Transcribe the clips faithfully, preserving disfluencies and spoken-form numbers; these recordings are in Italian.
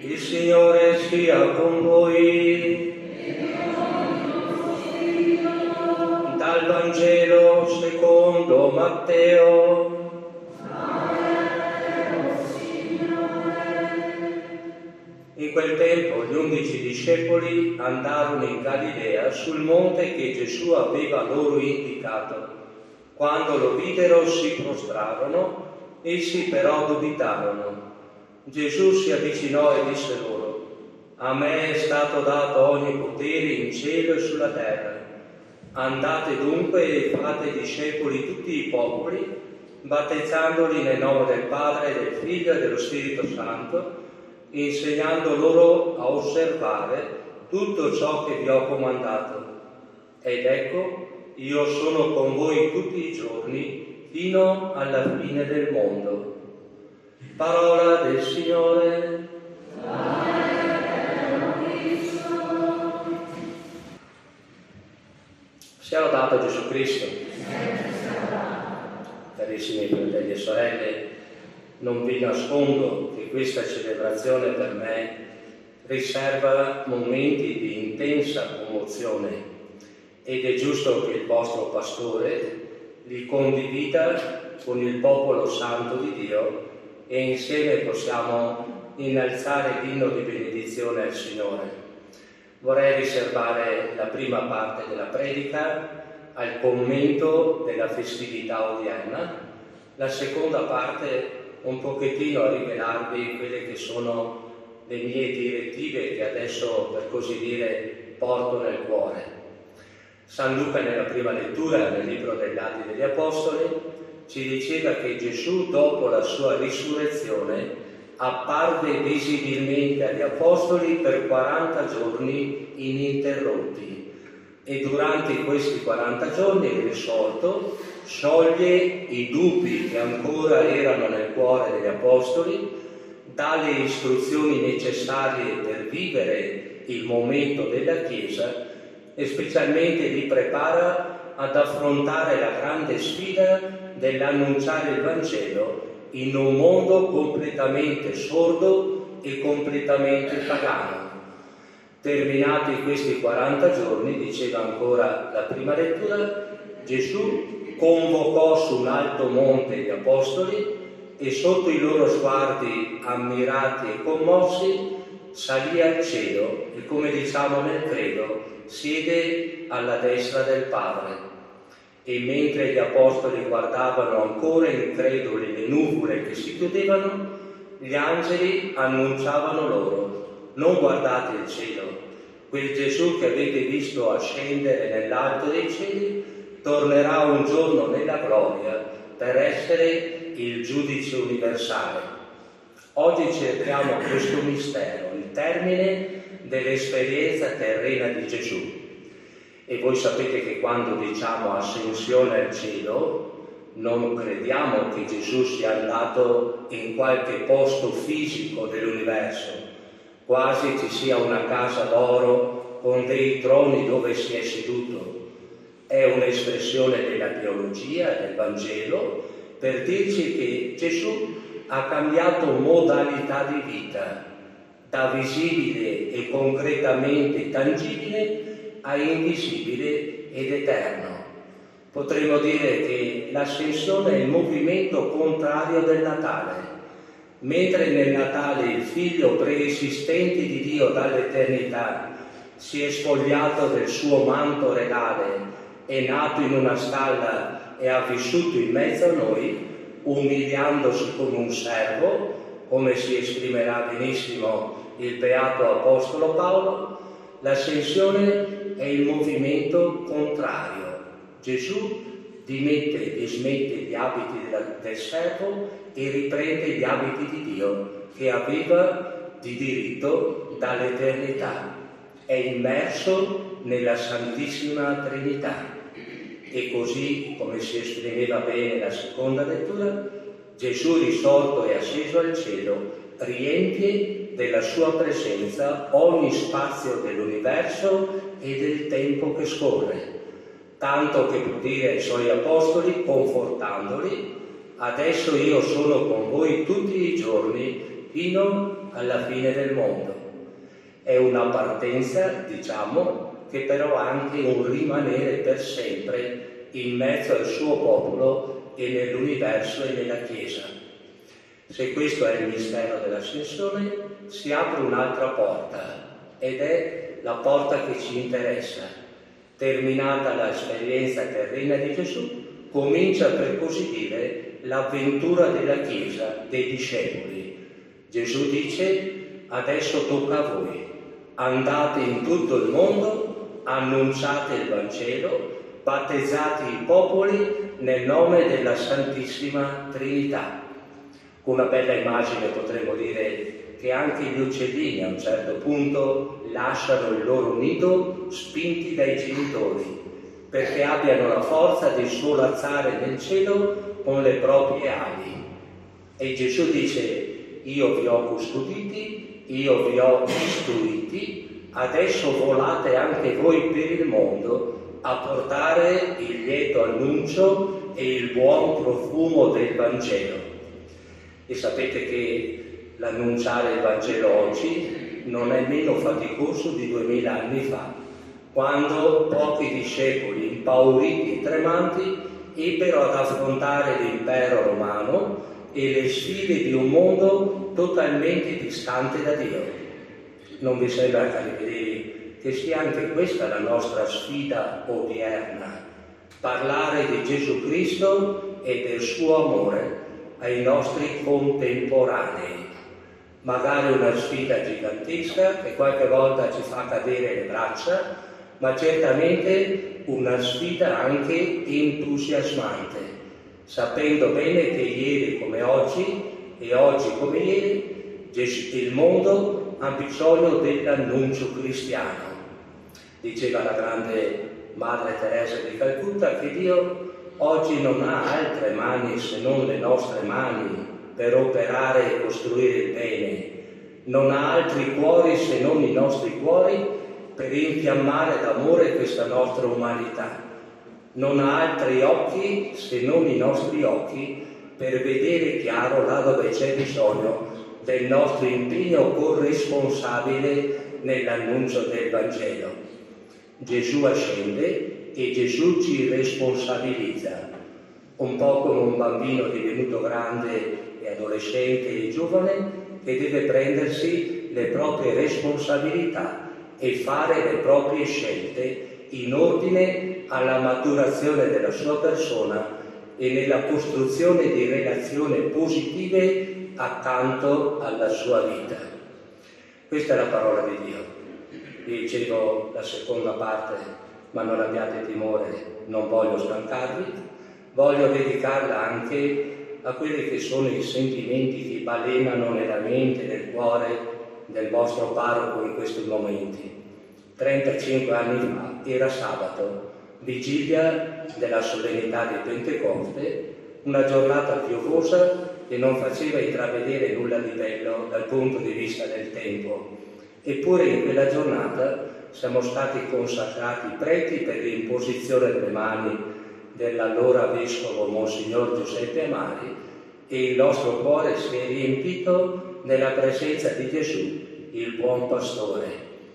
Il Signore sia con voi. Dal Vangelo secondo Matteo. In quel tempo gli undici discepoli andarono in Galilea sul monte che Gesù aveva loro indicato. Quando lo videro si prostrarono, essi però dubitarono. Gesù si avvicinò e disse loro: a me è stato dato ogni potere in cielo e sulla terra. Andate dunque e fate discepoli tutti i popoli, battezzandoli nel nome del Padre, del Figlio e dello Spirito Santo, insegnando loro a osservare tutto ciò che vi ho comandato. Ed ecco, io sono con voi tutti i giorni fino alla fine del mondo. Parola del Signore. Sia lodato Gesù Cristo. Carissimi fratelli e sorelle, non vi nascondo che questa celebrazione per me riserva momenti di intensa commozione ed è giusto che il vostro pastore li condivida con il popolo santo di Dio e insieme possiamo innalzare l'inno di benedizione al Signore. Vorrei riservare la prima parte della predica al commento della festività odierna, la seconda parte un pochettino a rivelarvi quelle che sono le mie direttive che adesso, per così dire, porto nel cuore. San Luca nella prima lettura, nel libro degli Atti degli Apostoli, ci diceva che Gesù, dopo la sua risurrezione, apparve visibilmente agli Apostoli per quaranta giorni ininterrotti e durante questi quaranta giorni, risorto, scioglie i dubbi che ancora erano nel cuore degli Apostoli, dà le istruzioni necessarie per vivere il momento della Chiesa e specialmente li prepara ad affrontare la grande sfida dell'annunciare il Vangelo in un mondo completamente sordo e completamente pagano. Terminati questi quaranta giorni, diceva ancora la prima lettura, Gesù convocò su un alto monte gli Apostoli e sotto i loro sguardi ammirati e commossi salì al cielo e, come diciamo nel credo, siede alla destra del Padre. E mentre gli Apostoli guardavano ancora increduli le nuvole che si chiudevano, gli angeli annunciavano loro: non guardate il cielo, quel Gesù che avete visto ascendere nell'alto dei cieli tornerà un giorno nella gloria per essere il giudice universale. Oggi cerchiamo questo mistero, il termine dell'esperienza terrena di Gesù. E voi sapete che quando diciamo ascensione al cielo non crediamo che Gesù sia andato in qualche posto fisico dell'universo, quasi ci sia una casa d'oro con dei troni dove si è seduto. È un'espressione della teologia, del Vangelo, per dirci che Gesù ha cambiato modalità di vita, da visibile e concretamente tangibile a invisibile ed eterno. Potremmo dire che l'ascensione è il movimento contrario del Natale. Mentre nel Natale il Figlio preesistente di Dio dall'eternità si è spogliato del suo manto regale, è nato in una stalla e ha vissuto in mezzo a noi, umiliandosi come un servo, come si esprimerà benissimo il beato Apostolo Paolo, l'ascensione è il movimento contrario. Gesù dimette e dismette gli abiti del, del servo e riprende gli abiti di Dio che aveva di diritto dall'eternità. È immerso nella Santissima Trinità e così, come si esprimeva bene la seconda lettura, Gesù risorto e asceso al cielo riempie della sua presenza ogni spazio dell'universo e del tempo che scorre, tanto che può dire ai suoi apostoli, confortandoli: adesso io sono con voi tutti i giorni fino alla fine del mondo. È una partenza, diciamo, che però ha anche un rimanere per sempre in mezzo al suo popolo e nell'universo e nella Chiesa. Se questo è il mistero dell'ascensione, si apre un'altra porta, ed è la porta che ci interessa. Terminata l'esperienza terrena di Gesù, comincia, per così dire, l'avventura della Chiesa, dei discepoli. Gesù dice: adesso tocca a voi, andate in tutto il mondo, annunciate il Vangelo, battezzate i popoli nel nome della Santissima Trinità. Con una bella immagine potremmo dire che anche gli uccellini a un certo punto lasciano il loro nido spinti dai genitori, perché abbiano la forza di svolazzare nel cielo con le proprie ali. E Gesù dice: io vi ho custoditi, io vi ho istruiti, adesso volate anche voi per il mondo a portare il lieto annuncio e il buon profumo del Vangelo. E sapete che l'annunciare il Vangelo oggi non è meno faticoso di duemila anni fa, quando pochi discepoli, impauriti e tremanti, ebbero ad affrontare l'impero romano e le sfide di un mondo totalmente distante da Dio. Non vi sembra, cari fedeli, che sia anche questa la nostra sfida odierna? Parlare di Gesù Cristo e del suo amore ai nostri contemporanei. Magari una sfida gigantesca che qualche volta ci fa cadere le braccia, ma certamente una sfida anche entusiasmante, sapendo bene che ieri come oggi e oggi come ieri il mondo ha bisogno dell'annuncio cristiano. Diceva la grande Madre Teresa di Calcutta che Dio oggi non ha altre mani se non le nostre mani per operare e costruire il bene, non ha altri cuori se non i nostri cuori per infiammare d'amore questa nostra umanità, non ha altri occhi se non i nostri occhi per vedere chiaro là dove c'è bisogno del nostro impegno corresponsabile nell'annuncio del Vangelo. Gesù ascende e Gesù ci responsabilizza, un po' come un bambino divenuto grande e adolescente e giovane che deve prendersi le proprie responsabilità e fare le proprie scelte in ordine alla maturazione della sua persona e nella costruzione di relazioni positive accanto alla sua vita. Questa è la parola di Dio. Vi dicevo la seconda parte, ma non abbiate timore, non voglio stancarvi, voglio dedicarla anche a quelli che sono i sentimenti che balenano nella mente, nel cuore del vostro parroco in questi momenti. trentacinque anni fa era sabato, vigilia della solennità di Pentecoste, una giornata piovosa che non faceva intravedere nulla di bello dal punto di vista del tempo. Eppure in quella giornata siamo stati consacrati preti per l'imposizione delle mani dell'allora vescovo Monsignor Giuseppe Amari e il nostro cuore si è riempito nella presenza di Gesù, il buon pastore.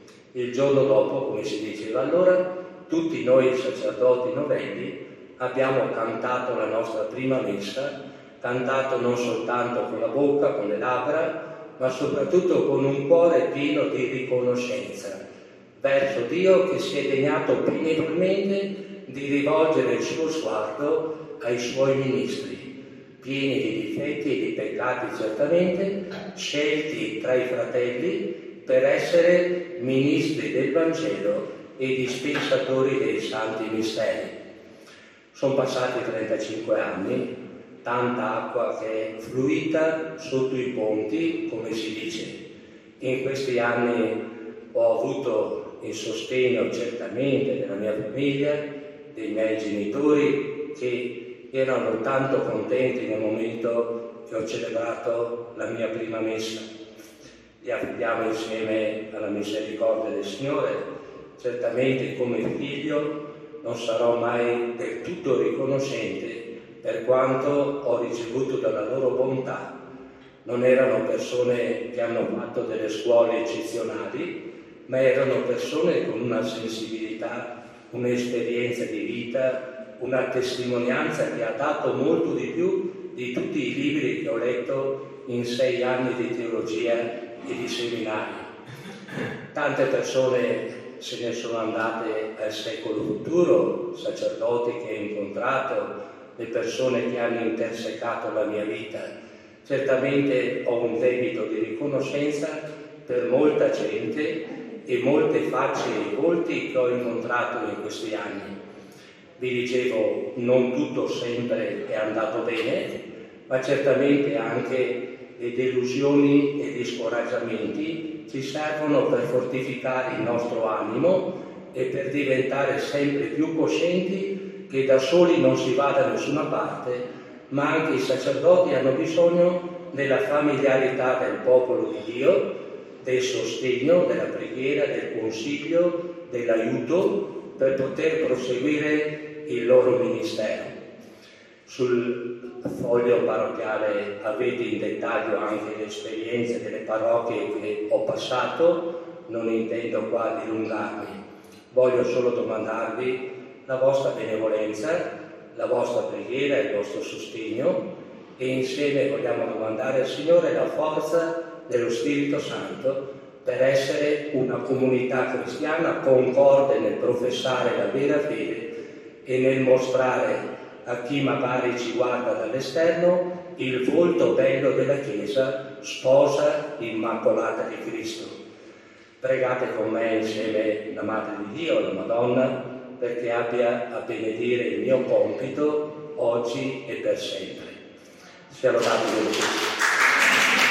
Il giorno dopo, come si diceva allora, tutti noi sacerdoti novelli abbiamo cantato la nostra prima messa, cantato non soltanto con la bocca, con le labbra, ma soprattutto con un cuore pieno di riconoscenza verso Dio che si è degnato benevolmente di rivolgere il suo sguardo ai suoi ministri, pieni di difetti e di peccati certamente, scelti tra i fratelli per essere ministri del Vangelo e dispensatori dei santi misteri. Sono passati trentacinque anni, tanta acqua che è fluita sotto i ponti, come si dice. In questi anni ho avuto il sostegno certamente della mia famiglia, dei miei genitori, che erano tanto contenti nel momento che ho celebrato la mia prima messa. Li affidiamo insieme alla misericordia del Signore. Certamente come figlio non sarò mai del tutto riconoscente per quanto ho ricevuto dalla loro bontà, Non erano persone che hanno fatto delle scuole eccezionali, ma erano persone con una sensibilità, un'esperienza di vita, una testimonianza che ha dato molto di più di tutti i libri che ho letto in sei anni di teologia e di seminario. Tante persone se ne sono andate al secolo futuro, sacerdoti che ho incontrato, le persone che hanno intersecato la mia vita. Certamente ho un debito di riconoscenza per molta gente e molte facce e volti che ho incontrato in questi anni. Vi dicevo, non tutto sempre è andato bene, ma certamente anche le delusioni e gli scoraggiamenti ci servono per fortificare il nostro animo e per diventare sempre più coscienti che da soli non si va da nessuna parte, ma anche i sacerdoti hanno bisogno della familiarità del popolo di Dio, del sostegno, della preghiera, del consiglio, dell'aiuto per poter proseguire il loro ministero. Sul foglio parrocchiale avete in dettaglio anche le esperienze delle parrocchie che ho passato, non intendo qua dilungarmi, voglio solo domandarvi la vostra benevolenza, la vostra preghiera, il vostro sostegno e insieme vogliamo domandare al Signore la forza dello Spirito Santo per essere una comunità cristiana concorde nel professare la vera fede e nel mostrare a chi magari ci guarda dall'esterno il volto bello della Chiesa, sposa immacolata di Cristo. Pregate con me insieme la Madre di Dio, la Madonna, perché abbia a benedire il mio compito oggi e per sempre. Sia lodato Dio.